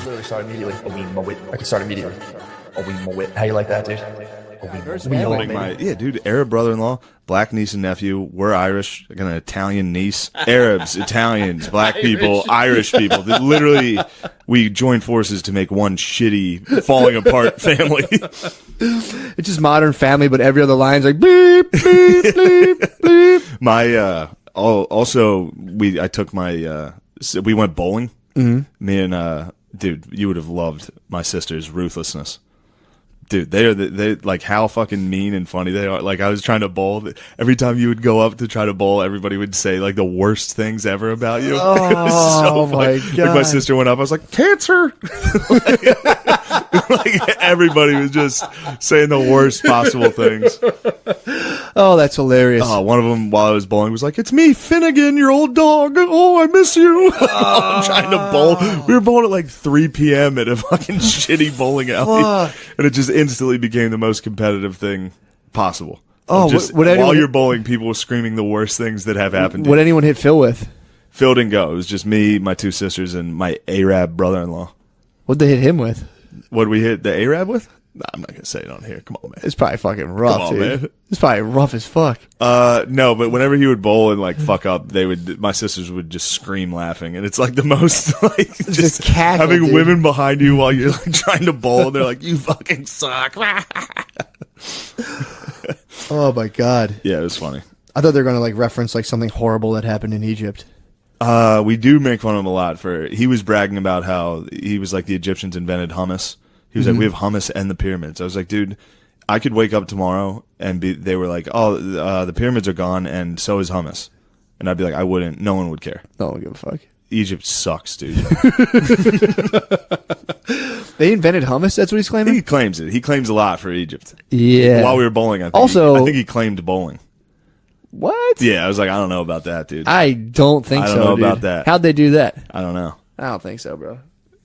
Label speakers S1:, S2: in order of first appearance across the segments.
S1: literally start immediately. A wee mowit. I could start immediately. A wee mowit. How you like that, dude?
S2: Yeah, dude, Arab brother-in-law, black niece and nephew. We're Irish. I got an Italian niece. Arabs, Italians, black people, Irish people. Literally, we joined forces to make one shitty, falling apart family.
S3: It's just Modern Family, but every other line's like beep, beep, beep, beep.
S2: We went bowling. Mm-hmm. Me and, dude, you would have loved my sister's ruthlessness. Dude, they like how fucking mean and funny they are. Like I was trying to bowl. Every time you would go up to try to bowl, everybody would say like the worst things ever about you.
S3: Oh,
S2: it was so
S3: my
S2: funny.
S3: God.
S2: Like my sister went up, I was like, cancer. Like everybody was just saying the worst possible things.
S3: Oh, that's hilarious.
S2: One of them while I was bowling was like, it's me, Finnegan, your old dog. Oh, I miss you. I'm trying to bowl. We were bowling at like 3 p.m. at a fucking shitty bowling alley. And it just instantly became the most competitive thing possible.
S3: Oh,
S2: just while you're bowling, people were screaming the worst things that have happened to you.
S3: What anyone hit Phil with?
S2: Phil didn't go. It was just me, my two sisters, and my Arab brother-in-law.
S3: What'd they hit him with?
S2: What'd we hit the Arab with? Nah, I'm not going to say it on here. Come on, man.
S3: It's probably fucking rough,
S2: Come on,
S3: dude.
S2: man.
S3: It's probably rough as fuck.
S2: No, but whenever he would bowl and like fuck up, my sisters would just scream laughing, and it's like the most like just
S3: cackle,
S2: having
S3: dude.
S2: women behind you while you're like trying to bowl, and they're like, "You fucking suck."
S3: Oh my God.
S2: Yeah, it was funny.
S3: I thought they were going to like reference like something horrible that happened in Egypt.
S2: We do make fun of him a lot he was bragging about how he was like the Egyptians invented hummus. He was like, we have hummus and the pyramids. I was like, dude, I could wake up tomorrow and they were like, the pyramids are gone and so is hummus. And I'd be like, I wouldn't. No one would care.
S3: No one give a fuck.
S2: Egypt sucks, dude.
S3: They invented hummus? That's what he's claiming?
S2: He claims it. He claims a lot for Egypt.
S3: Yeah.
S2: While we were bowling, I think he claimed bowling.
S3: What?
S2: Yeah, I was like, I don't know about that, dude.
S3: I don't think so,
S2: I don't know
S3: dude.
S2: about that.
S3: How'd they do that?
S2: I don't know.
S3: I don't think so, bro.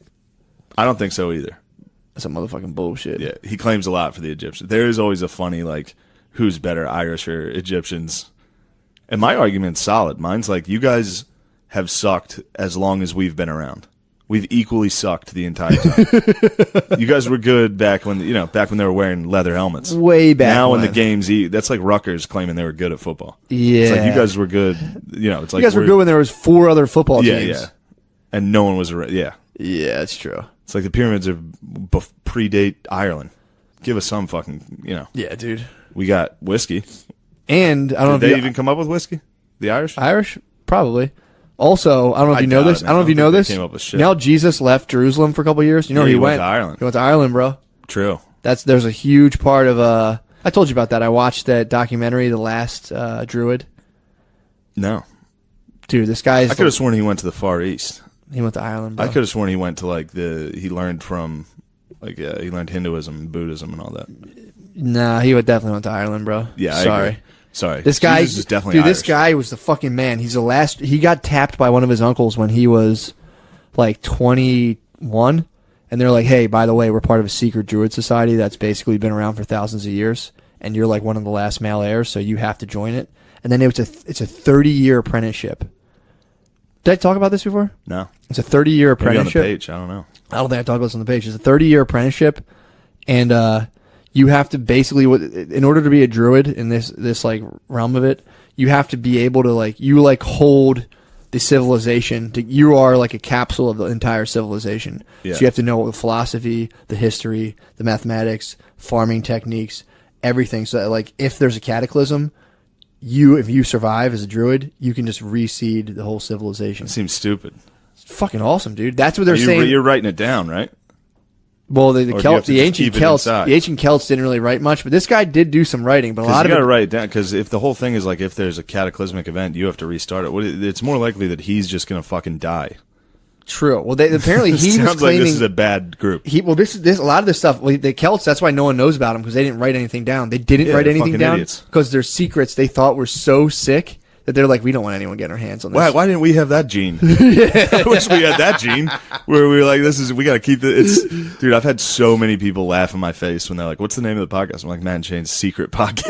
S2: I don't think so either.
S3: That's some motherfucking bullshit.
S2: Yeah, he claims a lot for the Egyptians. There is always a funny, like, who's better, Irish or Egyptians? And my argument's solid. Mine's like, you guys have sucked as long as we've been around. We've equally sucked the entire time. You guys were good back when they were wearing leather helmets.
S3: Way back
S2: now
S3: when.
S2: in the games, that's like Rutgers claiming they were good at football.
S3: Yeah.
S2: It's like you guys were good. It's like
S3: you guys were good when there was 4 other football teams.
S2: Yeah. And no one was Yeah,
S3: that's true.
S2: it's like the pyramids are predate Ireland. Give us some fucking,
S3: Yeah, dude.
S2: We got whiskey.
S3: And I don't know
S2: Did they even come up with whiskey? The Irish?
S3: Irish? Probably. Also, I don't know if you know this. I don't know if you know this.
S2: Came up with shit.
S3: Now Jesus left Jerusalem for a couple of years. You know where he went?
S2: To Ireland.
S3: He went to Ireland, bro.
S2: True.
S3: There's a huge part of I told you about that. I watched that documentary, The Last Druid.
S2: No.
S3: Dude, this guy's
S2: I could have sworn he went to the Far East.
S3: He went to Ireland, bro.
S2: I could have sworn he went to he learned from he learned Hinduism and Buddhism and all that.
S3: Nah, he definitely went to Ireland, bro.
S2: Yeah, Sorry.
S3: This guy
S2: Jesus is definitely
S3: Irish. This guy was the fucking man. He got tapped by one of his uncles when he was like 21, and they're like, "Hey, by the way, we're part of a secret druid society that's basically been around for thousands of years, and you're like one of the last male heirs, so you have to join it." And then it's a 30-year apprenticeship. Did I talk about this before?
S2: No.
S3: It's a 30-year apprenticeship.
S2: Maybe on the page, I don't know.
S3: I don't think I talked about this on the page. It's a 30-year apprenticeship, and you have to basically, in order to be a druid in this like realm of it, you have to be able to hold the civilization. You are like a capsule of the entire civilization.
S2: Yeah.
S3: So you have to know the philosophy, the history, the mathematics, farming techniques, everything. So that if there's a cataclysm, if you survive as a druid, you can just reseed the whole civilization.
S2: It seems stupid.
S3: It's fucking awesome, dude. That's what they're saying.
S2: You're writing it down, right?
S3: Well, the ancient Celts didn't really write much, but this guy did do some writing. But a lot of
S2: you got to write it down because if the whole thing is if there's a cataclysmic event, you have to restart it. It's more likely that he's just going to fucking die.
S3: True. Well, apparently he
S2: sounds
S3: was claiming
S2: like this is a bad group.
S3: This a lot of this stuff. The Celts. That's why no one knows about them because they didn't write anything down. They didn't write anything down because their secrets they thought were so sick that they're like, we don't want anyone getting our hands on this.
S2: Why didn't we have that gene? I wish we had that gene where we were like, we got to keep it. Dude, I've had so many people laugh in my face when they're like, what's the name of the podcast? I'm like, Matt and Shane's Secret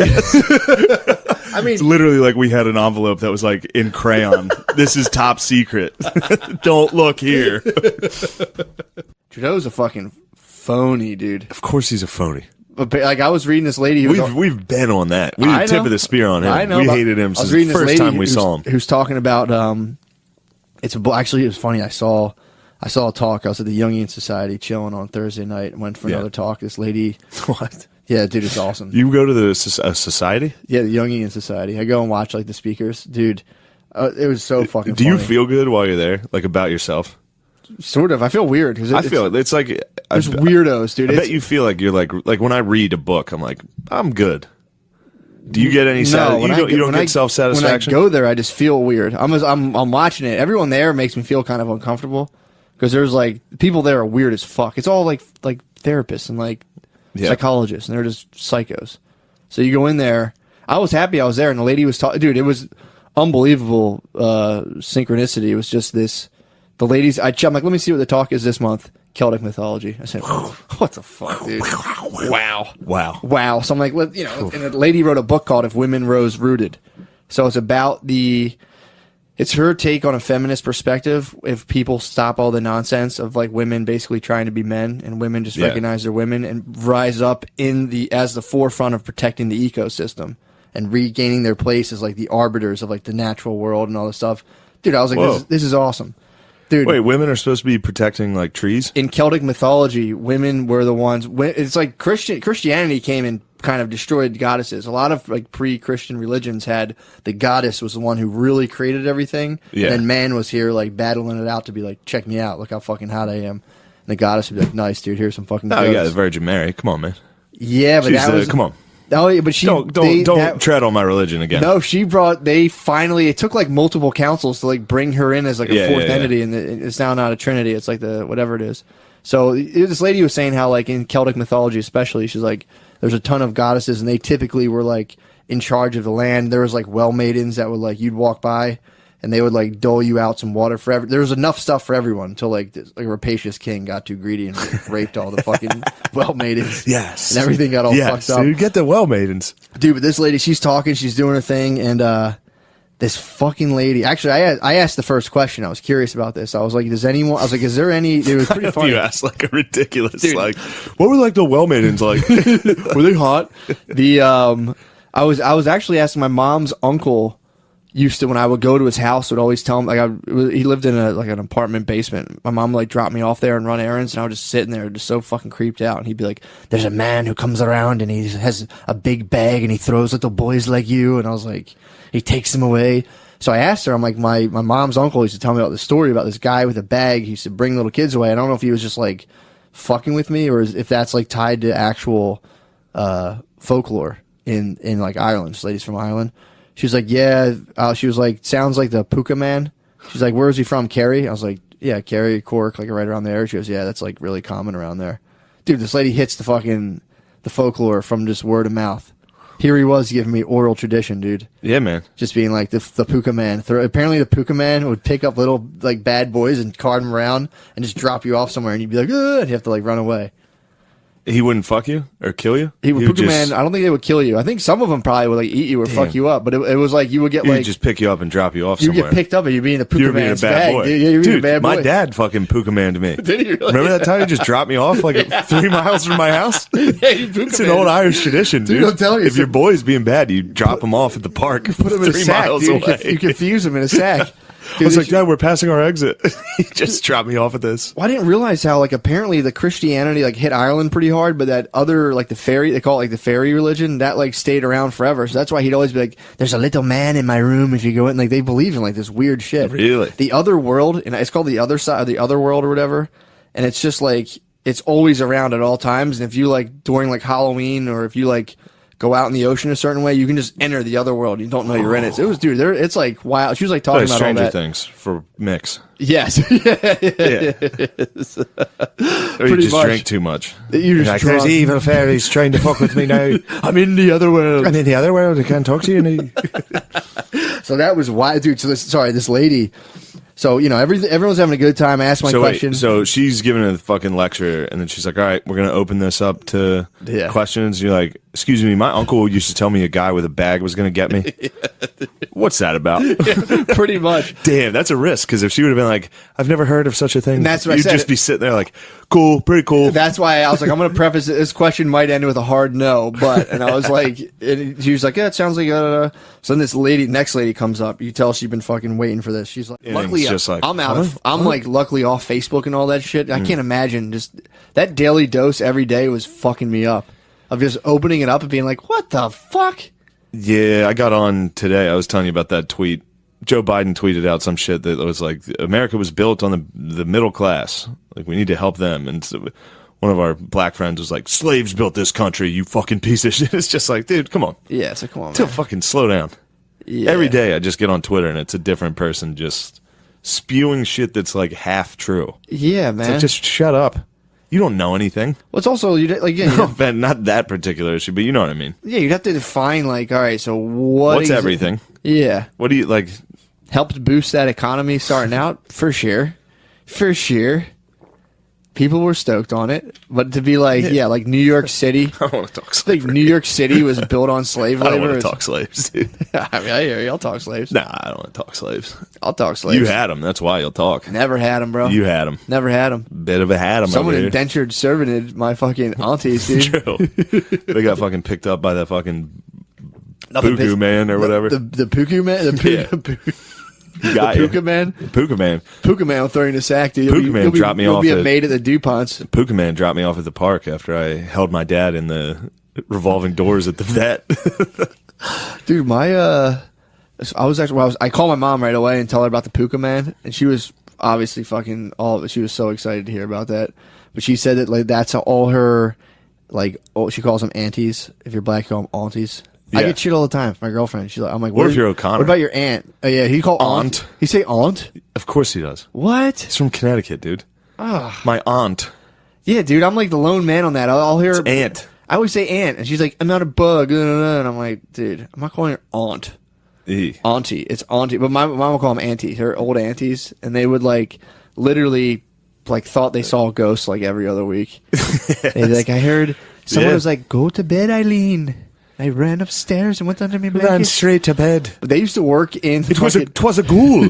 S2: Podcast.
S3: I mean,
S2: it's literally like we had an envelope that was like in crayon. This is top secret. Don't look here.
S3: Trudeau's a fucking phony, dude.
S2: Of course he's a phony.
S3: But like I was reading this lady. Who
S2: We've been on that. We were tip of the spear on him.
S3: I know.
S2: We hated him since the first time we saw him.
S3: Who's talking about? Actually, it was funny. I saw a talk. I was at the Jungian Society chilling on Thursday night and went for another talk. This lady.
S2: What?
S3: Yeah, dude, it's awesome.
S2: You go to the society?
S3: Yeah, the Jungian Society. I go and watch like the speakers, dude. It was so fucking.
S2: Do
S3: funny.
S2: you feel good while you're there, like about yourself?
S3: Sort of. I feel weird because
S2: I feel it's like
S3: there's weirdos, dude.
S2: I bet you feel like you're like when I read a book, I'm like, I'm good. Do you get any? You don't get self satisfaction.
S3: When I go there, I just feel weird. I'm watching it. Everyone there makes me feel kind of uncomfortable because there's like people there are weird as fuck. It's all like therapists and like psychologists, and they're just psychos. So you go in there. I was happy I was there, and the lady was talking. Dude, it was unbelievable synchronicity. It was just this. The ladies, I'm like, let me see what the talk is this month. Celtic mythology. I said, what the fuck, dude? Wow. So I'm like, well, and the lady wrote a book called If Women Rose Rooted. So it's about it's her take on a feminist perspective. If people stop all the nonsense of like women basically trying to be men and women just recognize they're women and rise up as the forefront of protecting the ecosystem and regaining their place as like the arbiters of like the natural world and all this stuff. Dude, I was like, this is awesome. Dude,
S2: wait, women are supposed to be protecting like trees?
S3: In Celtic mythology, women were the ones. It's like Christianity came and kind of destroyed goddesses. A lot of like pre-Christian religions had the goddess was the one who really created everything. Yeah. And then man was here like battling it out to be like, check me out, look how fucking hot I am. And the goddess would be like, nice, dude, here's some fucking.
S2: Oh yeah, the Virgin Mary. Come on, man.
S3: Yeah, but
S2: come on.
S3: Oh, yeah, but she
S2: don't tread on my religion again.
S3: No, it took like multiple councils to like bring her in as like a fourth entity, and it's now not a trinity. It's like the whatever it is. So this lady was saying how like in Celtic mythology, especially, she's like, there's a ton of goddesses, and they typically were like in charge of the land. There was like well maidens that would like you'd walk by, and they would like dole you out some water for there was enough stuff for everyone until like a rapacious king got too greedy and raped all the fucking well maidens.
S2: Yes,
S3: and everything got all fucked up.
S2: Dude, get the well maidens,
S3: dude. But this lady, she's talking, she's doing her thing, and this fucking lady. Actually, I asked the first question. I was curious about this. I was like, is there any? It was pretty funny.
S2: You asked like a ridiculous, dude, like, what were like the well maidens like?
S3: Were they hot? I was actually asking my mom's uncle. Used to, when I would go to his house, would always tell him he lived in an apartment basement. My mom would like drop me off there and run errands, and I would just sit in there, just so fucking creeped out. And he'd be like, "There's a man who comes around and he has a big bag and he throws little boys like you." And I was like, he takes them away. So I asked her, I'm like, my mom's uncle used to tell me about this story about this guy with a bag. He used to bring little kids away. I don't know if he was just like fucking with me or if that's like tied to actual folklore in like Ireland. This lady's from Ireland. She was like, yeah. She was like, sounds like the Puka Man. She's like, where is he from, Kerry? I was like, yeah, Kerry, Cork, like right around there. She goes, yeah, that's like really common around there. Dude, this lady hits the folklore from just word of mouth. Here he was giving me oral tradition, dude.
S2: Yeah, man.
S3: Just being like the Puka Man. Apparently the Puka Man would pick up little like bad boys and cart them around and just drop you off somewhere, and you'd be like, ugh, and you have to like run away.
S2: He wouldn't fuck you or kill you?
S3: Puka Man, I don't think they would kill you. I think some of them probably would like eat you or fuck you up, but it was like you would get like...
S2: He'd just pick you up and drop you off somewhere.
S3: You get picked up and you'd be in the Puka Man's bag.
S2: Boy.
S3: You'd be a bad boy.
S2: My dad fucking Puka Man'd me.
S3: Did he really?
S2: Remember that time he just dropped me off like 3 miles from my house?
S3: Yeah,
S2: it's an old Irish tradition, dude.
S3: I'm telling you.
S2: If your boy's being bad, you drop him off at the park.
S3: Put him in a sack, dude. You confuse him in a sack.
S2: I was like, Dad, we're passing our exit. He just dropped me off at this.
S3: Well, I didn't realize how, like, apparently the Christianity, like, hit Ireland pretty hard, but that other, like, they call it, like, the fairy religion, that, like, stayed around forever. So that's why he'd always be like, there's a little man in my room if you go in. Like, they believe in, like, this weird shit.
S2: Really?
S3: The other world, and it's called the other side, or the other world or whatever, and it's just, like, it's always around at all times, and if you, like, during, like, Halloween, or if you, like, go out in the ocean a certain way, you can just enter the other world. You don't know you're in it. So it was, dude, it's like wild. She was like talking about
S2: Stranger
S3: all that.
S2: Things for mix.
S3: Yes.
S2: Yeah. Or you just drink too much.
S3: You're just
S2: like, there's evil fairies trying to fuck with me now.
S3: I'm in the other world.
S2: I'm in the other world. I can't talk to you now.
S3: So that was wild, dude. So this lady. So, you know, everyone's having a good time. I asked my question.
S2: So she's giving a fucking lecture, and then she's like, all right, we're going to open this up to questions. You're like, Excuse me, my uncle used to tell me a guy with a bag was going to get me. What's that about?
S3: Pretty much.
S2: Damn, that's a risk, because if she would have been like, I've never heard of such a thing,
S3: And that's what I
S2: you'd
S3: said.
S2: just be sitting there like, cool, pretty cool.
S3: That's why I was like, I'm going to preface it. This question might end with a hard no, but, and I was like, she was like, yeah, it sounds like, so then this next lady comes up. You tell she's been fucking waiting for this. She's like,
S2: And
S3: luckily,
S2: it's just like,
S3: I'm out of,
S2: huh?
S3: I'm like, luckily off Facebook and all that shit. I can't imagine just that daily dose every day was fucking me up of just opening it up and being like, what the fuck?
S2: Yeah, I got on today. I was telling you about that tweet. Joe Biden tweeted out some shit that was like, America was built on the middle class. Like, we need to help them. And so one of our black friends was like, slaves built this country, you fucking piece of shit. It's just like, dude, come on.
S3: Yeah, it's like, come on,
S2: Still
S3: man.
S2: fucking slow down.
S3: Yeah.
S2: Every day I just get on Twitter and it's a different person just spewing shit that's like half true.
S3: Yeah,
S2: It's
S3: man.
S2: like, just shut up. You don't know anything.
S3: Well, it's also, like, yeah,
S2: No, Ben, not that particular issue, but you know what I mean.
S3: yeah, you'd have to define, like, all right, so what's
S2: everything?
S3: Yeah.
S2: What do you like?
S3: Helped boost that economy starting out, for sure. For sure. People were stoked on it. But to be like, yeah, like New York City.
S2: I don't want to talk
S3: Like
S2: slavery.
S3: New York City was built on slave
S2: I don't
S3: labor.
S2: want to talk slaves, dude.
S3: I mean, I hear you. I'll talk slaves.
S2: Nah, I don't want to talk slaves.
S3: I'll talk slaves.
S2: You had them. That's why you'll talk.
S3: Never had them, bro.
S2: You had them.
S3: Never had them.
S2: Bit of a had them
S3: Someone
S2: over here.
S3: indentured servanted my fucking aunties, dude.
S2: True. They got fucking picked up by that fucking
S3: Nothing
S2: Puku
S3: pissed-
S2: man or whatever.
S3: The Puku man?
S2: Got
S3: The
S2: you.
S3: Puka man?
S2: Puka man.
S3: Puka man will throw you in a sack, dude.
S2: Puka man dropped me
S3: You'll
S2: off
S3: be a
S2: at-
S3: maid at the DuPonts.
S2: Puka man dropped me off at the park after I held my dad in the revolving doors at the vet.
S3: Dude, I called my mom right away and tell her about the Puka man, and she was obviously fucking she was so excited to hear about that. But she said that like that's how all her she calls them aunties. If you're black, you call them aunties. I
S2: Yeah.
S3: get shit all the time from my girlfriend. She's like, I'm like,
S2: What if
S3: is-
S2: you're O'Connor?
S3: What about your aunt? Oh yeah, he called
S2: Aunt.
S3: He say aunt?
S2: Of course he does.
S3: What?
S2: He's from Connecticut, dude.
S3: Ah.
S2: My aunt.
S3: Yeah, dude, I'm like the lone man on that. I'll hear
S2: It's aunt.
S3: I always say aunt, and she's like, I'm not a bug, and I'm like, dude, I'm not calling her aunt. Auntie. It's auntie. But my mom would call them aunties, her old aunties. And they would like literally like thought they saw a ghost like every other week. They'd be like, I heard someone
S2: Yeah.
S3: was like, go to bed, Eileen. I ran upstairs and went under my
S2: Ran
S3: blanket.
S2: straight to bed.
S3: They used to work in
S2: It was a ghoul.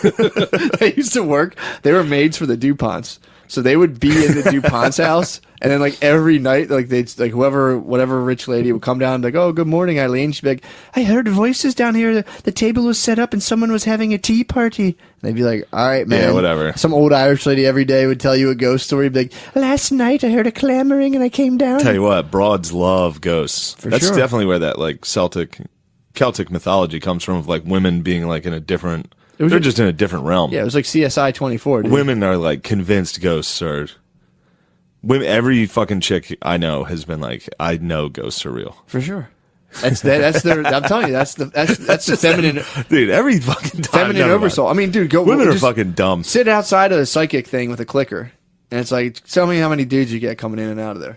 S3: they used to work. They were maids for the DuPonts. So they would be in the DuPont's house, and then like every night, like they'd like whatever rich lady would come down and be like, "Oh, good morning, Eileen." She'd be like, "I heard voices down here. The table was set up, and someone was having a tea party." And they'd be like, "All right, man."
S2: Yeah, whatever.
S3: Some old Irish lady every day would tell you a ghost story. Be like, "Last night I heard a clamoring, and I came down."
S2: Tell you what, broads love ghosts. That's
S3: sure.
S2: definitely where that like Celtic mythology comes from, of like women being like in a different.
S3: was
S2: They're
S3: a-
S2: just in a different realm.
S3: Yeah, it was like CSI 24. Dude.
S2: Women are like convinced ghosts are. Women, every fucking chick I know has been like, I know ghosts are real.
S3: for sure. That's their. I'm telling you, that's the feminine
S2: Dude, every fucking time.
S3: feminine
S2: never mind.
S3: oversoul. I mean, dude, go.
S2: Women are
S3: just
S2: fucking dumb.
S3: Sit outside of the psychic thing with a clicker, and it's like, tell me how many dudes you get coming in and out of there.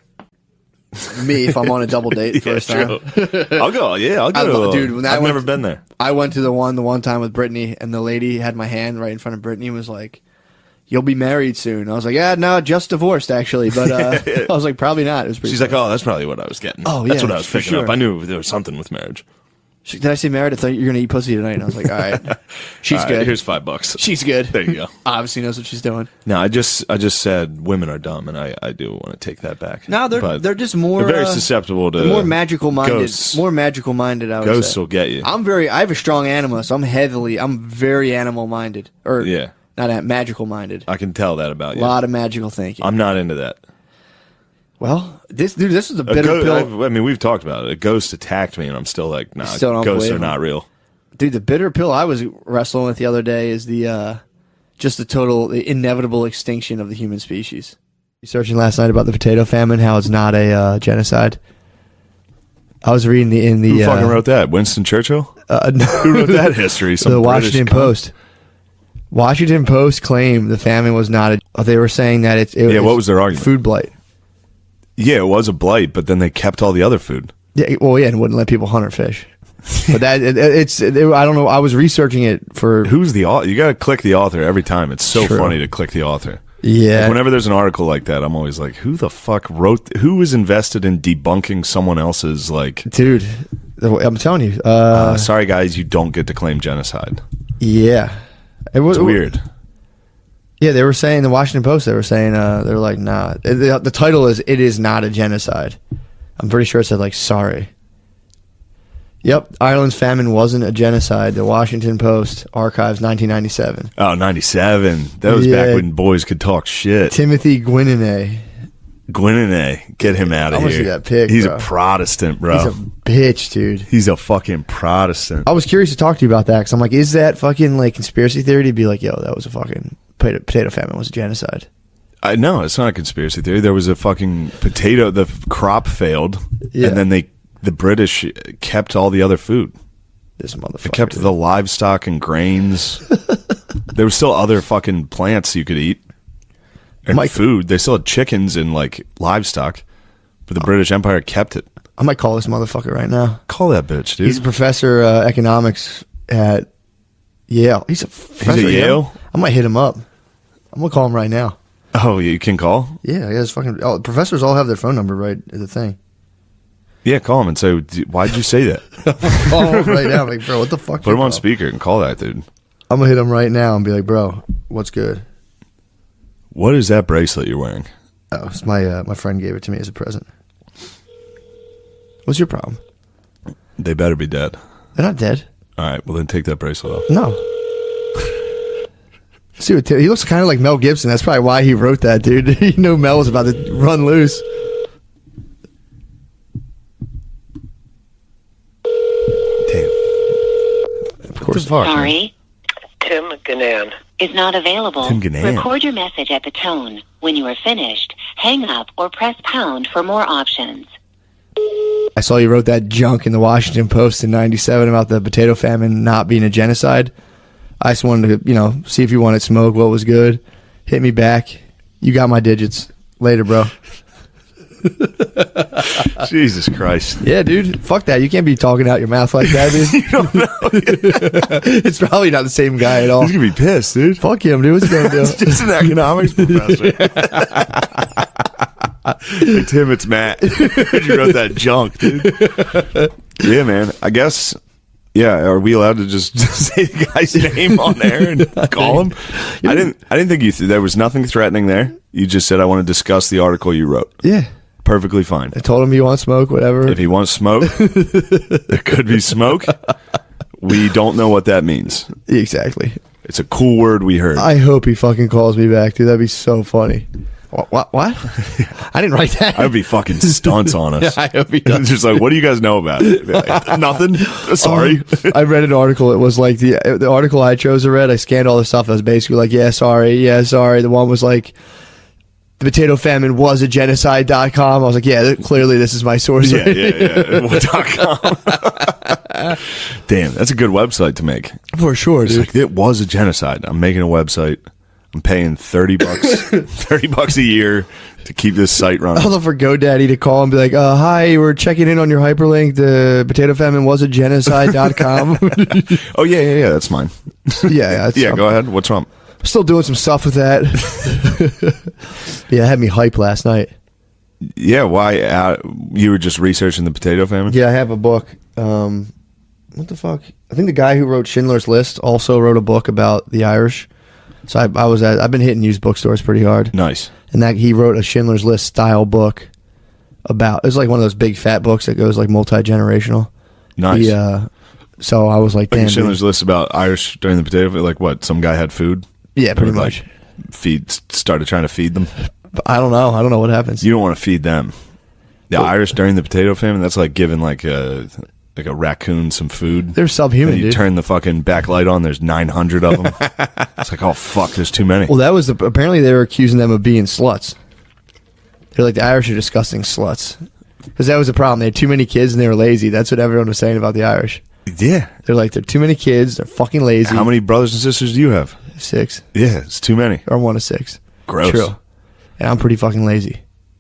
S3: Me, if I'm on a double date
S2: Yeah,
S3: first time.
S2: true. I'll go. Yeah, I'll go.
S3: Dude, when I
S2: I've
S3: went
S2: never
S3: to-
S2: been there.
S3: I went to the one time with Brittany, and the lady had my hand right in front of Brittany and was like, "You'll be married soon." I was like, "Yeah, no, just divorced actually," but I was like, "Probably not." It was pretty.
S2: She's like, oh, that's probably what I was getting.
S3: Oh,
S2: that's
S3: yeah,
S2: what I was
S3: for
S2: picking
S3: sure.
S2: up. I knew there was something with marriage.
S3: Did I say married? I thought you're gonna eat pussy tonight. And I was like, "All right, she's
S2: All right,
S3: good.
S2: Here's $5.
S3: She's good."
S2: There you go.
S3: Obviously knows what she's doing.
S2: No, I just said women are dumb, and I do want to take that back.
S3: No,
S2: But
S3: they're just more
S2: they're very susceptible to
S3: they're more magical minded.
S2: ghosts.
S3: More magical minded. I would
S2: Ghosts
S3: say.
S2: will get you.
S3: I have a strong animus. I'm very animal minded, or
S2: Yeah.
S3: not magical minded.
S2: I can tell that about
S3: A
S2: you.
S3: lot of magical thinking.
S2: I'm not into that.
S3: Well, this is the
S2: A
S3: bitter pill,
S2: I mean, we've talked about it. A ghost attacked me, and I'm still like, nah,
S3: Still don't
S2: ghosts
S3: believe
S2: are
S3: him.
S2: not real.
S3: dude. The bitter pill I was wrestling with the other day is the inevitable extinction of the human species. Researching last night about the potato famine, how it's not a genocide. I was reading
S2: Who fucking wrote that? Winston Churchill? Who wrote that history? Some
S3: the
S2: British
S3: Washington
S2: cunt?
S3: Post. Washington Post claimed the famine was not they were saying that it
S2: Yeah, what was their argument?
S3: Food blight.
S2: Yeah, it was a blight, but then they kept all the other food.
S3: Yeah, well, yeah, and wouldn't let people hunt or fish. But that I don't know. I was researching it for
S2: Who's the author? You got to click the author every time. It's so
S3: True.
S2: funny to click the author.
S3: Yeah.
S2: Like, whenever there's an article like that, I'm always like, who the fuck who is invested in debunking someone else's, like...
S3: Dude, I'm telling you.
S2: Sorry, guys, you don't get to claim genocide.
S3: Yeah.
S2: It's weird.
S3: Yeah, they were saying, the Washington Post, they were saying, they were like, nah. The title is, "It is not a genocide." I'm pretty sure it said, like, sorry. Yep, Ireland's famine wasn't a genocide. The Washington Post, archives 1997.
S2: Oh, 97. That was back when boys could talk shit.
S3: Timothy Guinenay.
S2: Get him out of here.
S3: I want to see that pic,
S2: He's
S3: bro.
S2: a Protestant, bro.
S3: He's a bitch, dude.
S2: He's a fucking Protestant.
S3: I was curious to talk to you about that, because I'm like, is that fucking, like, conspiracy theory to be like, yo, that was a fucking potato famine was a genocide?
S2: No, it's not a conspiracy theory. There was a fucking the crop failed, and then the British kept all the other food.
S3: This motherfucker.
S2: They kept the livestock and grains. There were still other fucking plants you could eat. And food. They still had chickens and, like, livestock. But the British Empire kept it.
S3: I might call this motherfucker right now.
S2: Call that bitch, dude.
S3: He's a professor economics at Yale. He's a professor
S2: at Yale?
S3: I might hit him up. I'm going to call him right now.
S2: Oh, you can call?
S3: Yeah, he has fucking... professors all have their phone number right at the thing.
S2: Yeah, call him and say, why'd you say that?
S3: Call him right now. I'm like, bro, what the fuck?
S2: Put him on speaker and call that dude.
S3: I'm going to hit him right now and be like, bro, what's good?
S2: What is that bracelet you're wearing?
S3: Oh, it's my friend gave it to me as a present. What's your problem?
S2: They better be dead.
S3: They're not dead.
S2: All right, well then take that bracelet off.
S3: No. See what he looks kind of like Mel Gibson. That's probably why he wrote that, dude. He knew Mel was about to run loose.
S2: Damn.
S3: Of course.
S4: Sorry.
S5: Tim Gannan
S4: Is not available.
S2: Tim Gannan.
S4: Record your message at the tone. When you are finished, hang up or press pound for more options.
S3: I saw you wrote that junk in the Washington Post in '97 about the potato famine not being a genocide. I just wanted to, see if you wanted smoke, what was good. Hit me back. You got my digits. Later, bro.
S2: Jesus Christ.
S3: Yeah, dude. Fuck that. You can't be talking out your mouth like that, dude.
S2: You don't know.
S3: It's probably not the same guy at all.
S2: He's going to be pissed, dude.
S3: Fuck him, dude. What's he going to do?
S2: It's just an economics professor. Hey, Tim, it's Matt. You wrote that junk, dude. Yeah, man. I guess... Yeah, are we allowed to just say the guy's name on there and call him? I didn't think there was nothing threatening there. You just said I want to discuss the article you wrote.
S3: Yeah.
S2: Perfectly fine.
S3: I told him you want smoke, whatever.
S2: If he wants smoke, there could be smoke. We don't know what that means.
S3: Exactly.
S2: It's a cool word we heard.
S3: I hope he fucking calls me back, dude. That'd be so funny. What? I didn't write that.
S2: I would be fucking stunts on us.
S3: I hope he does.
S2: It's just like, what do you guys know about it? Like, nothing. Sorry.
S3: I read an article. It was like the article I chose to read. I scanned all the stuff. It was basically like, yeah, sorry. The one was like, the potato famine was a genocide.com. I was like, yeah, clearly this is my source.
S2: Yeah. .com. Damn, that's a good website to make.
S3: For sure, dude.
S2: Like, it was a genocide. I'm making a website. I'm paying $30 a year to keep this site running.
S3: I'd love for GoDaddy to call and be like, hi, we're checking in on your hyperlink. The potato famine was a genocide.com.
S2: Oh, yeah, that's mine.
S3: Yeah,
S2: go ahead. What's wrong?
S3: Still doing some stuff with that. Yeah, it had me hype last night.
S2: Yeah, why? You were just researching the potato famine?
S3: Yeah, I have a book. What the fuck? I think the guy who wrote Schindler's List also wrote a book about the Irish. So I've been hitting used bookstores pretty hard.
S2: Nice.
S3: And that he wrote a Schindler's List style book about, it was like one of those big fat books that goes like multi-generational.
S2: Nice.
S3: So I was like, damn.
S2: Schindler's List about Irish during the potato famine? Like what? Some guy had food?
S3: Yeah, pretty much.
S2: Started trying to feed them?
S3: I don't know what happens.
S2: You don't want to feed them. The Irish during the potato famine, that's like giving like a raccoon some food.
S3: They're subhuman,
S2: you
S3: dude.
S2: Turn the fucking backlight on, there's 900 of them. It's like, oh fuck, there's too many.
S3: Well, that was apparently they were accusing them of being sluts. They're like, the Irish are disgusting sluts. Because that was the problem. They had too many kids and they were lazy. That's what everyone was saying about the Irish.
S2: Yeah.
S3: They're like, they're too many kids. They're fucking lazy.
S2: How many brothers and sisters do you have?
S3: 6.
S2: Yeah, it's too many.
S3: Or 1 of 6.
S2: Gross.
S3: True. And I'm pretty fucking lazy.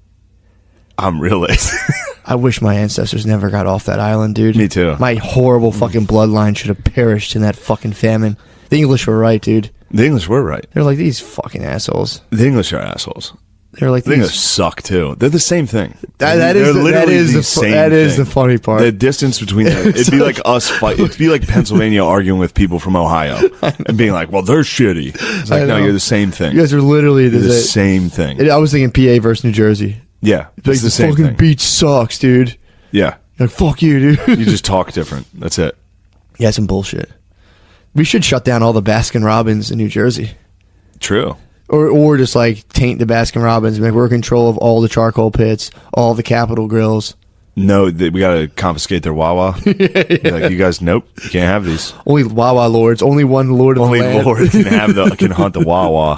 S2: I'm real lazy.
S3: I wish my ancestors never got off that island, dude.
S2: Me too.
S3: My horrible fucking bloodline should have perished in that fucking famine. The English were right, dude.
S2: The English were right.
S3: They're like, these fucking assholes.
S2: The English are assholes.
S3: They're like,
S2: The English suck too. They're the same thing.
S3: That is the funny part.
S2: The distance between them, it'd be like us fight. It'd be like Pennsylvania arguing with people from Ohio and being like, "Well, they're shitty." It's like, no, you're the same thing.
S3: You guys are literally
S2: the same thing.
S3: I was thinking PA versus New Jersey.
S2: Yeah, it's
S3: like,
S2: the same
S3: fucking
S2: thing.
S3: beach sucks, dude.
S2: Yeah,
S3: you're like, fuck you, dude.
S2: You just talk different. That's it.
S3: Yeah, some bullshit. We should shut down all the Baskin Robbins in New Jersey.
S2: True.
S3: Or just like taint the Baskin Robbins. Like, we're in control of all the charcoal pits, all the Capitol grills.
S2: No, we got to confiscate their Wawa. Yeah. Like, you guys, nope, you can't have these.
S3: Only Wawa lords. Only one lord of the land.
S2: Only lord can hunt the Wawa.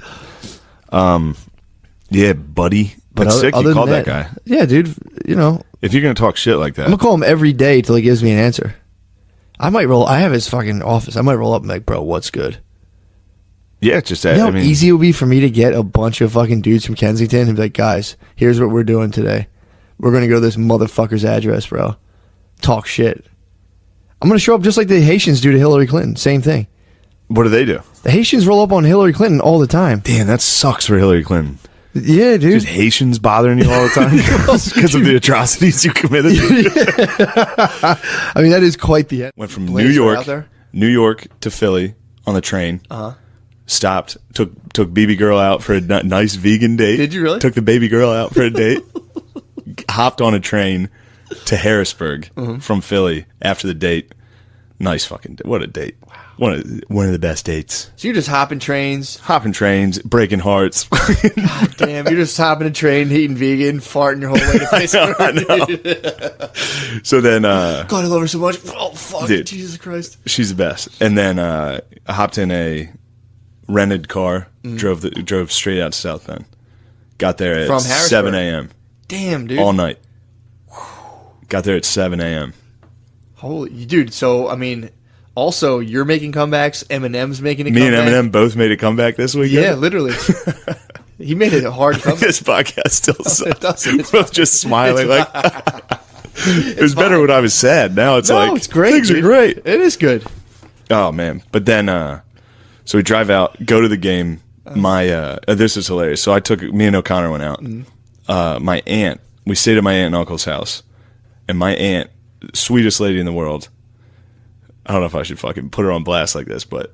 S2: Yeah, buddy. But that's sick. You called that guy.
S3: Yeah, dude. You know,
S2: if you're gonna talk shit like that,
S3: I'm gonna call him every day till he gives me an answer. I might roll. I have his fucking office. I might roll up and be like, bro, what's good?
S2: Yeah, just that.
S3: You know how easy it would be for me to get a bunch of fucking dudes from Kensington and be like, guys, here's what we're doing today. We're going to go to this motherfucker's address, bro. Talk shit. I'm going to show up just like the Haitians do to Hillary Clinton. Same thing.
S2: What do they do?
S3: The Haitians roll up on Hillary Clinton all the time.
S2: Damn, that sucks for Hillary Clinton.
S3: Yeah, dude.
S2: Just Haitians bothering you all the time because of the atrocities you committed.
S3: I mean, that is quite the end.
S2: Went from New York to Philly on the train. Stopped, took BB girl out for a nice vegan date.
S3: Did you really?
S2: Took the baby girl out for a date. Hopped on a train to Harrisburg from Philly after the date. Nice fucking date. What a date. Wow. One of the best dates.
S3: So you're just hopping trains,
S2: breaking hearts.
S3: God damn, you're just hopping a train, eating vegan, farting your whole way to Pittsburgh.
S2: I know. So then God,
S3: I love her so much. Oh fuck,
S2: dude,
S3: Jesus Christ.
S2: She's the best. And then I hopped in a rented car, drove straight out to South Bend. Got there at 7 a.m.
S3: Damn, dude.
S2: All night. Got there at 7 a.m.
S3: Holy, dude. So, I mean, also, you're making comebacks. Eminem's making a comeback.
S2: Me and Eminem both made a comeback this weekend.
S3: Yeah, literally. He made it a hard comeback.
S2: This podcast still sucks.
S3: It doesn't.
S2: We're both just smiling like... It was better when I was sad. Now it's
S3: it's great.
S2: Things are great.
S3: It is good.
S2: Oh, man. But then... So we drive out, go to the game. This is hilarious. So me and O'Connor went out. My aunt, we stayed at my aunt and uncle's house. And my aunt, sweetest lady in the world, I don't know if I should fucking put her on blast like this, but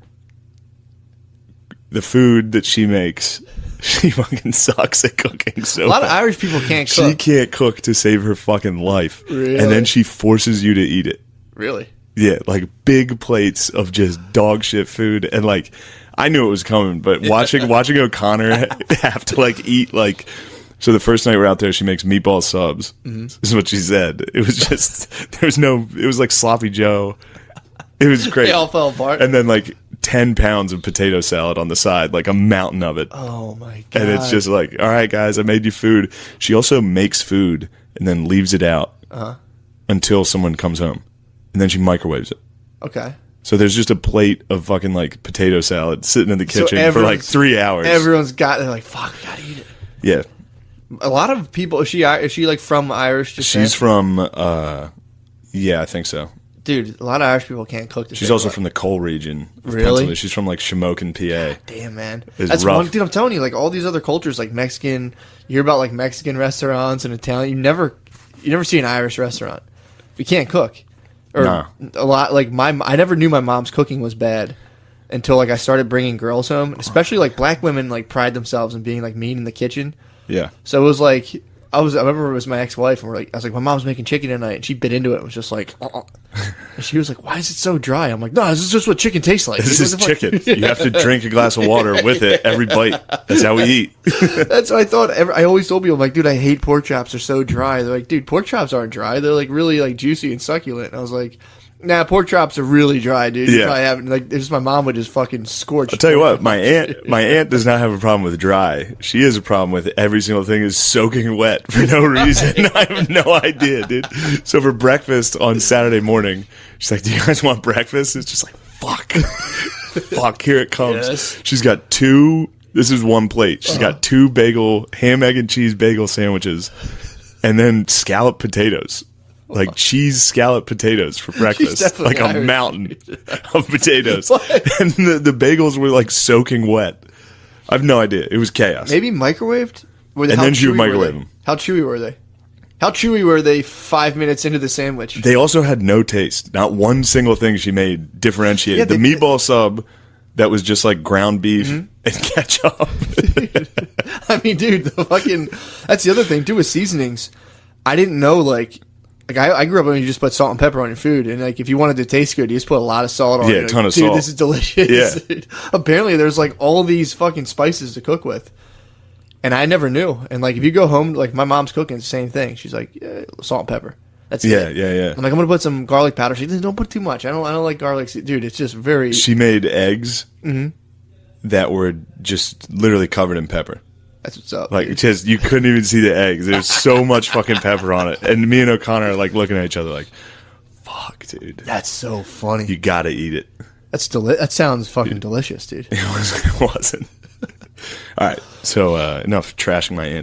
S2: the food that she makes, she fucking sucks at cooking. So
S3: a lot of Irish people can't cook.
S2: She can't cook to save her fucking life.
S3: Really?
S2: And then she forces you to eat it.
S3: Really?
S2: Yeah, like big plates of just dog shit food, and like I knew it was coming, but watching O'Connor have to like eat like. So the first night we're out there, she makes meatball subs. This is what she said. It was just it was like sloppy Joe. It was great.
S3: They all fell apart.
S2: And then like 10 pounds of potato salad on the side, like a mountain of it.
S3: Oh my God.
S2: And it's just like, all right, guys, I made you food. She also makes food and then leaves it out until someone comes home. And then she microwaves it.
S3: Okay.
S2: So there's just a plate of fucking like potato salad sitting in the kitchen for like 3 hours.
S3: Everyone's they're like, fuck, we gotta eat it.
S2: Yeah.
S3: A lot of people, is she like from Irish descent?
S2: She's from, yeah, I think so.
S3: Dude, a lot of Irish people can't cook.
S2: She's also from the coal region.
S3: Really?
S2: She's from like Shamokin, PA.
S3: Damn, man.
S2: That's rough.
S3: Dude, I'm telling you, like all these other cultures, like Mexican, you hear about like Mexican restaurants and Italian. You never see an Irish restaurant. You can't cook. Or
S2: no.
S3: A lot like I never knew my mom's cooking was bad until like I started bringing girls home, especially like black women like pride themselves in being like mean in the kitchen.
S2: Yeah.
S3: So it was like I remember it was my ex-wife and I was like, my mom's making chicken tonight, and she bit into it and was just like, and she was like, why is it so dry? I'm like, no, this is just what chicken tastes like.
S2: This is chicken. You have to drink a glass of water with it every bite. That's how we eat.
S3: That's what I thought. I always told people, I'm like, dude, I hate pork chops. They're so dry. They're like, dude, pork chops aren't dry. They're like really like juicy and succulent. And I was like, nah, pork chops are really dry, dude. You probably haven't. Like, it's just my mom would just fucking scorch.
S2: I'll tell you what, my aunt does not have a problem with dry. She has a problem with every single thing is soaking wet for no reason. I have no idea, dude. So for breakfast on Saturday morning, she's like, do you guys want breakfast? It's just like, fuck. Fuck, here it comes.
S3: Yes.
S2: She's got this is one plate. She's got 2 ham, egg, and cheese bagel sandwiches and then scalloped potatoes. like cheese scallop potatoes for breakfast,
S3: definitely
S2: like a
S3: Irish.
S2: mountain of potatoes,
S3: What?
S2: and the bagels were like soaking wet. I have no idea. It was chaos.
S3: Maybe microwaved?
S2: And then she would microwave them.
S3: How chewy were they? How chewy were they 5 minutes into the sandwich?
S2: They also had no taste. Not one single thing she made differentiated.
S3: Yeah,
S2: the
S3: they-
S2: meatball sub that was just like ground beef and ketchup.
S3: I mean, dude, that's the other thing too with seasonings. I didn't know like I grew up when you just put salt and pepper on your food, and like if you wanted to taste good, you just put a lot of salt on it.
S2: Yeah, a
S3: Like,
S2: ton of
S3: dude,
S2: salt.
S3: this is delicious.
S2: Yeah.
S3: Apparently, there's like all these fucking spices to cook with, and I never knew. And like if you go home, like my mom's cooking, it's the same thing. She's like, yeah, salt and pepper. That's
S2: Yeah,
S3: it.
S2: yeah, yeah.
S3: I'm like, I'm gonna put some garlic powder. She says, don't put too much. I don't like garlic, dude. It's just very.
S2: She made eggs that were just literally covered in pepper.
S3: That's what's up.
S2: Like,
S3: dude.
S2: just, you couldn't even see the eggs. There's so much fucking pepper on it. And me and O'Connor are like looking at each other like, fuck, dude.
S3: That's so funny.
S2: You gotta eat it.
S3: That sounds fucking delicious, dude.
S2: It wasn't. All right. So, enough trashing my aunt.